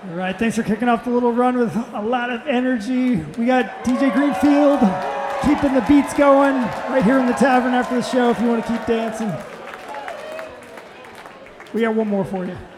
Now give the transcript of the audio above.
All right, thanks for kicking off the little run with a lot of energy. We got DJ Greenfield keeping the beats going right here in the tavern after the show if you want to keep dancing. We got one more for you.